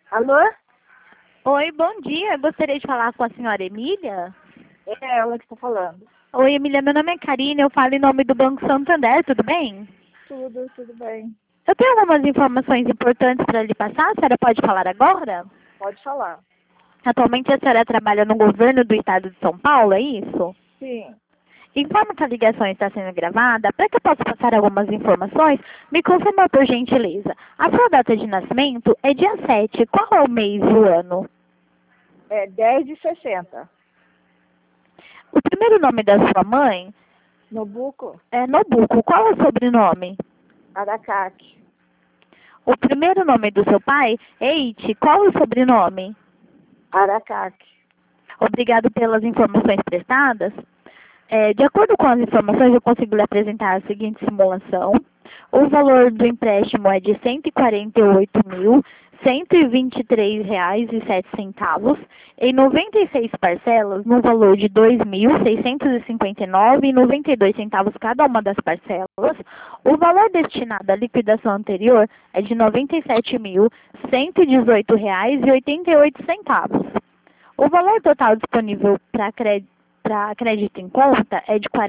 Alô? Oi, bom dia. Eu gostaria de falar com a senhora Emília. É ela que está falando. Oi, Emília. Meu nome é Karine. Eu falo em nome do Banco Santander. Tudo bem? Tudo bem. Eu tenho algumas informações importantes para lhe passar. A senhora pode falar agora? Pode falar. Atualmente a senhora trabalha no governo do estado de São Paulo, é isso? Sim. Informo que a ligação está sendo gravada. Para que eu possa passar algumas informações, me confirma por gentileza. A sua data de nascimento é dia 7. Qual é o mês e o ano? É 10/60. O primeiro nome da sua mãe Nobuco, é Nobuco. Qual é o sobrenome? Aracate, O primeiro nome do seu pai é Iti. Qual é o sobrenome? Aracate. Obrigado pelas informações prestadas. De acordo com as informações, eu consigo lhe apresentar a seguinte simulação. O valor do empréstimo é de R$ 148.123,07 em 96 parcelas, no valor de R$ 2.659,92 cada uma das parcelas. O valor destinado à liquidação anterior é de R$ 97.118,88. O valor total disponível para crédito em conta é de R$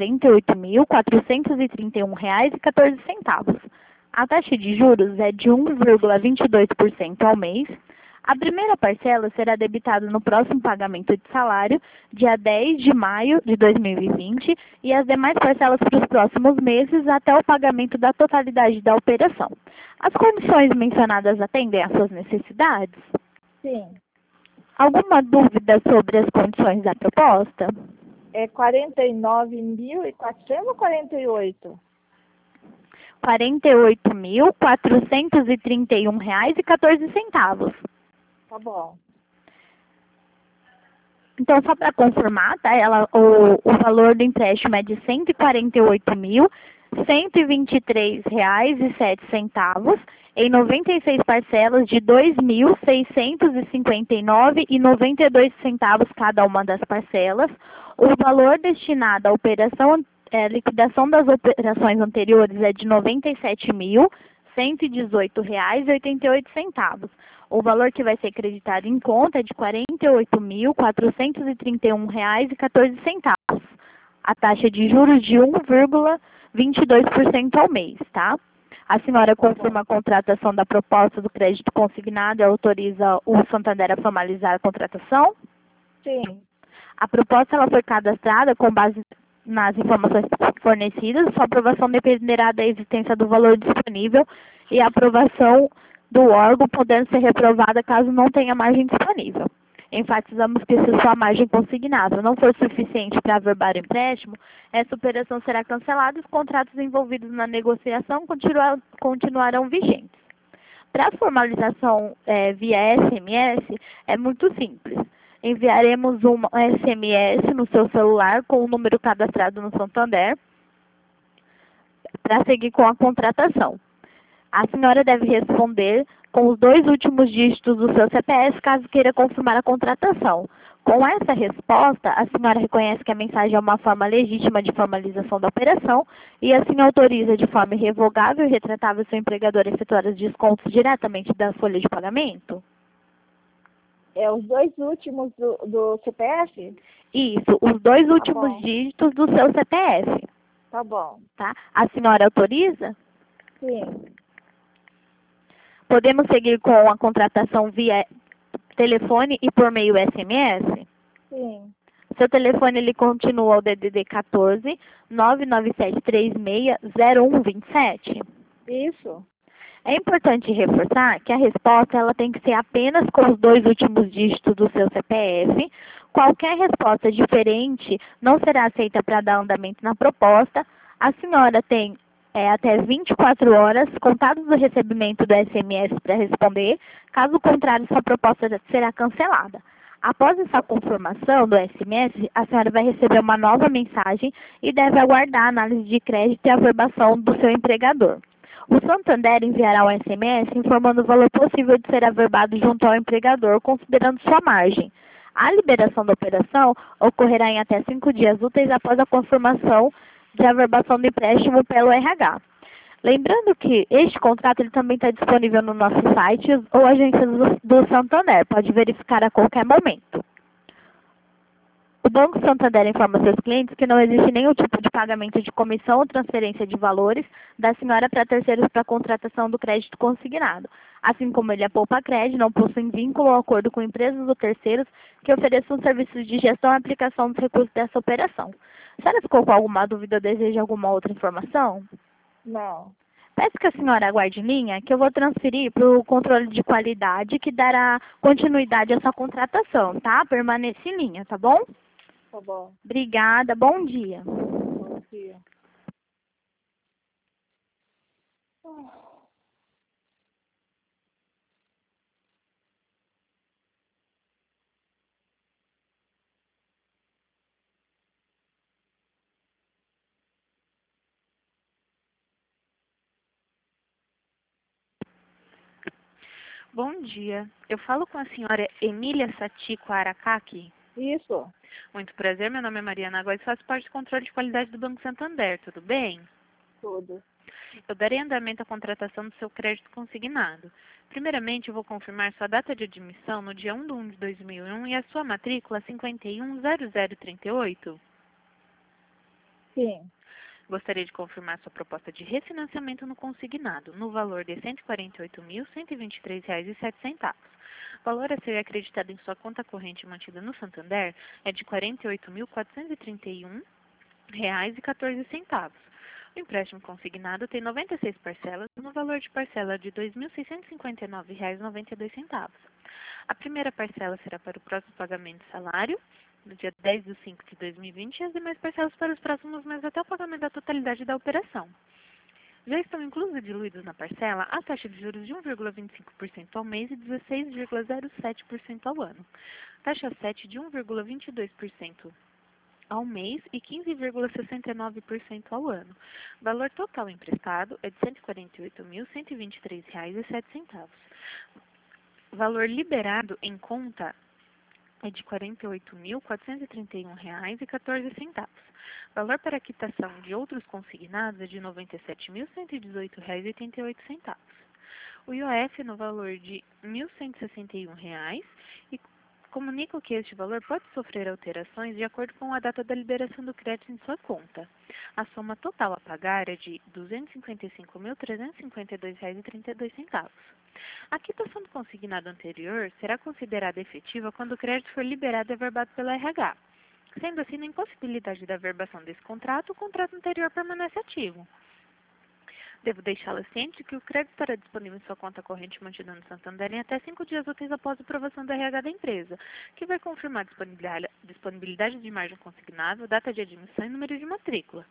48.431,14. A taxa de juros é de 1,22% ao mês. A primeira parcela será debitada no próximo pagamento de salário, dia 10 de maio de 2020, e as demais parcelas para os próximos meses até o pagamento da totalidade da operação. As condições mencionadas atendem às suas necessidades? Sim. Alguma dúvida sobre as condições da proposta? É 49.400 ou 48? R$ 48.431,14. Tá bom. Então, só para confirmar, tá? O valor do empréstimo é de R$ 148.123,07 em 96 parcelas de R$ 2.659,92 cada uma das parcelas. O valor destinado à liquidação das operações anteriores é de R$ 97.118,88. O valor que vai ser creditado em conta é de R$ 48.431,14. A taxa de juros de 1,22% ao mês, tá? A senhora confirma a contratação da proposta do crédito consignado e autoriza o Santander a formalizar a contratação? Sim. A proposta ela foi cadastrada com base nas informações fornecidas. Sua aprovação dependerá da existência do valor disponível e a aprovação do órgão, podendo ser reprovada caso não tenha margem disponível. Enfatizamos que se sua margem consignada não for suficiente para averbar o empréstimo, essa operação será cancelada e os contratos envolvidos na negociação continuarão vigentes. Para a formalização via SMS, é muito simples. Enviaremos um SMS no seu celular com o número cadastrado no Santander para seguir com a contratação. A senhora deve responder com os 2 últimos dígitos do seu CPF caso queira confirmar a contratação. Com essa resposta, a senhora reconhece que a mensagem é uma forma legítima de formalização da operação e assim autoriza de forma irrevogável e retratável seu empregador a efetuar os descontos diretamente da folha de pagamento? É os 2 últimos do CPF? Isso, os 2 últimos dígitos do seu CPF. Tá bom. Tá? A senhora autoriza? Sim. Podemos seguir com a contratação via telefone e por meio SMS? Sim. Seu telefone ele continua o DDD 14 997360127. Isso. É importante reforçar que a resposta ela tem que ser apenas com os 2 últimos dígitos do seu CPF. Qualquer resposta diferente não será aceita para dar andamento na proposta. A senhora tem até 24 horas contados do recebimento do SMS para responder. Caso contrário, sua proposta será cancelada. Após essa confirmação do SMS, a senhora vai receber uma nova mensagem e deve aguardar a análise de crédito e averbação do seu empregador. O Santander enviará um SMS informando o valor possível de ser averbado junto ao empregador, considerando sua margem. A liberação da operação ocorrerá em até 5 dias úteis após a confirmação de averbação do empréstimo pelo RH. Lembrando que este contrato ele também está disponível no nosso site ou agência do Santander. Pode verificar a qualquer momento. O Banco Santander informa seus clientes que não existe nenhum tipo de pagamento de comissão ou transferência de valores da senhora para terceiros para a contratação do crédito consignado. Assim como ele é poupa-crédito, não possui vínculo ou acordo com empresas ou terceiros que ofereçam serviços de gestão e aplicação dos recursos dessa operação. A senhora ficou com alguma dúvida ou deseja alguma outra informação? Não. Peço que a senhora aguarde em linha, que eu vou transferir para o controle de qualidade que dará continuidade à sua contratação, tá? Permaneça em linha, tá bom? Tá bom. Obrigada, bom dia. Bom dia. Bom dia. Eu falo com a senhora Emília Satiko Aracaki. Isso. Muito prazer, meu nome é Mariana Góes, faço parte do controle de qualidade do Banco Santander, tudo bem? Tudo. Eu darei andamento à contratação do seu crédito consignado. Primeiramente, eu vou confirmar sua data de admissão no dia 1 de 1 de 2001 e a sua matrícula 510038. Sim. Gostaria de confirmar sua proposta de refinanciamento no consignado, no valor de R$ 148.123,07. O valor a ser acreditado em sua conta corrente mantida no Santander é de R$ 48.431,14. O empréstimo consignado tem 96 parcelas, no valor de parcela de R$ 2.659,92. A primeira parcela será para o próximo pagamento de salário, no dia 10 de 5 de 2020, e as demais parcelas para os próximos meses até o pagamento da totalidade da operação. Já estão inclusos e diluídos na parcela a taxa de juros de 1,25% ao mês e 16,07% ao ano. Taxa 7 de 1,22% ao mês e 15,69% ao ano. O valor total emprestado é de R$ 148.123,07. O valor liberado em conta é de R$ 48.431,14. Valor para quitação de outros consignados é de R$ 97.118,88. O IOF no valor de R$ 1.161 e comunico que este valor pode sofrer alterações de acordo com a data da liberação do crédito em sua conta. A soma total a pagar é de R$ 255.352,32. A quitação do consignado anterior será considerada efetiva quando o crédito for liberado e averbado pela RH. Sendo assim, na impossibilidade da averbação desse contrato, o contrato anterior permanece ativo. Devo deixá-la ciente de que o crédito estará disponível em sua conta corrente mantida no Santander em até 5 dias úteis após a aprovação da RH da empresa, que vai confirmar a disponibilidade de margem consignável, data de admissão e número de matrícula.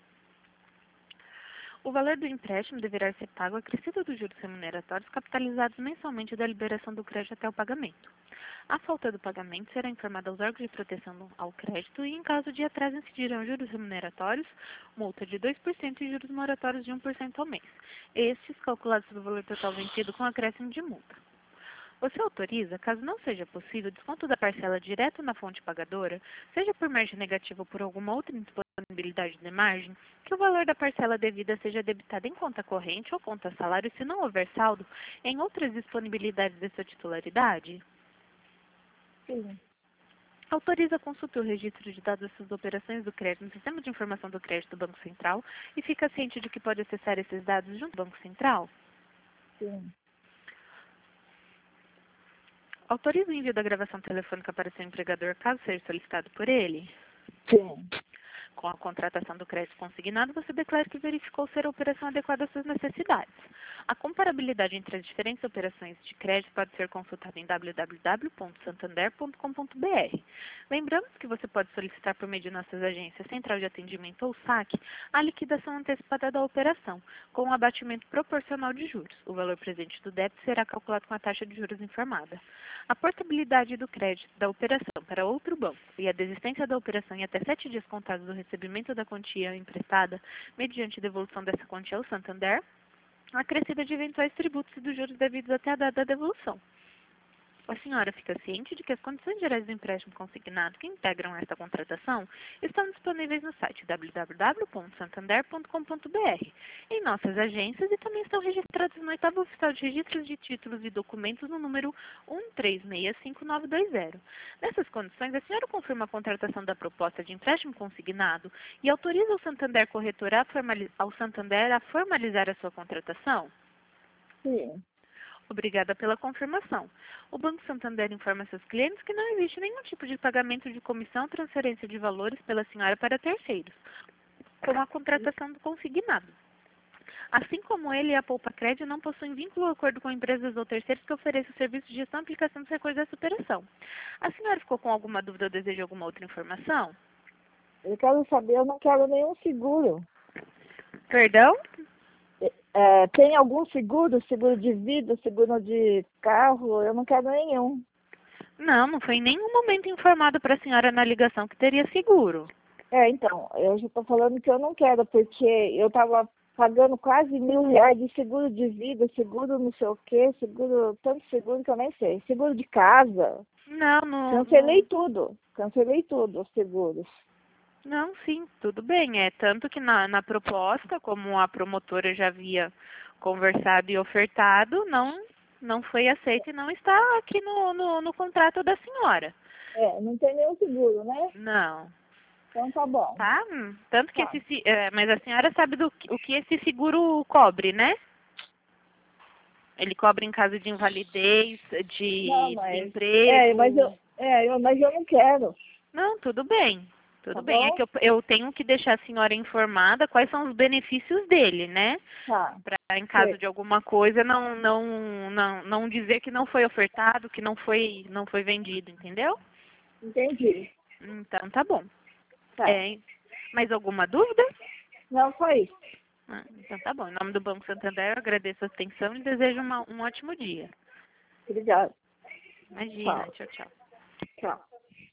O valor do empréstimo deverá ser pago acrescido dos juros remuneratórios capitalizados mensalmente da liberação do crédito até o pagamento. A falta do pagamento será informada aos órgãos de proteção ao crédito e, em caso de atraso, incidirão juros remuneratórios, multa de 2% e juros moratórios de 1% ao mês. Estes calculados do valor total vencido com acréscimo de multa. Você autoriza, caso não seja possível, desconto da parcela direto na fonte pagadora, seja por margem negativa ou por alguma outra indisponibilidade de margem, que o valor da parcela devida seja debitado em conta corrente ou conta salário se não houver saldo em outras disponibilidades de sua titularidade? Sim. Autoriza a consulta o registro de dados dessas operações do crédito no Sistema de Informação do Crédito do Banco Central e fica ciente de que pode acessar esses dados junto ao Banco Central? Sim. Autoriza o envio da gravação telefônica para seu empregador caso seja solicitado por ele? Sim. Com a contratação do crédito consignado, você declara que verificou ser a operação adequada às suas necessidades. A comparabilidade entre as diferentes operações de crédito pode ser consultada em www.santander.com.br. Lembramos que você pode solicitar por meio de nossas agências Central de Atendimento ou SAC a liquidação antecipada da operação, com um abatimento proporcional de juros. O valor presente do débito será calculado com a taxa de juros informada. A portabilidade do crédito da operação para outro banco e a desistência da operação em até 7 dias contados do recebimento da quantia emprestada, mediante devolução dessa quantia ao Santander, acrescida de eventuais tributos e dos juros devidos até a data da devolução. A senhora fica ciente de que as condições gerais do empréstimo consignado que integram esta contratação estão disponíveis no site www.santander.com.br, em nossas agências e também estão registradas no 8º Oficial de Registros de Títulos e Documentos no número 1365920. Nessas condições, a senhora confirma a contratação da proposta de empréstimo consignado e autoriza o Santander Corretor ao Santander a formalizar a sua contratação? Sim. Obrigada pela confirmação. O Banco Santander informa seus clientes que não existe nenhum tipo de pagamento de comissão ou transferência de valores pela senhora para terceiros, como a contratação do consignado. Assim como ele e a Poupa Crédito não possuem vínculo ou acordo com empresas ou terceiros que ofereçam serviço de gestão e aplicação dos recursos da superação. A senhora ficou com alguma dúvida ou deseja alguma outra informação? Eu quero saber, eu não quero nenhum seguro. Perdão? Tem algum seguro? Seguro de vida, seguro de carro? Eu não quero nenhum. Não, não foi em nenhum momento informado para a senhora na ligação que teria seguro. Então, eu já estou falando que eu não quero, porque eu estava pagando quase R$ 1.000 de seguro de vida, seguro não sei o quê, seguro, tanto seguro que eu nem sei. Seguro de casa. Não. Cancelei tudo os seguros. Não, sim, tudo bem. Tanto que na proposta, como a promotora já havia conversado e ofertado, não foi aceito e não está aqui no contrato da senhora. Não tem nenhum seguro, né? Não. Então tá bom. Tá? Tanto que Tá. mas a senhora sabe o que esse seguro cobre, né? Ele cobre em caso de invalidez, de Não, mas desemprego. mas eu não quero. Não, tudo bem. Tudo Tá bem. É bom? que eu tenho que deixar a senhora informada quais são os benefícios dele, né? Tá. Para, em caso Sim. de alguma coisa, não dizer que não foi ofertado, que não foi vendido, entendeu? Entendi. Então, tá bom. Tá. Mais alguma dúvida? Não, foi isso. Então, tá bom. Em nome do Banco Santander, eu agradeço a atenção e desejo um ótimo dia. Obrigada. Imagina. Tchau, tchau. Tchau.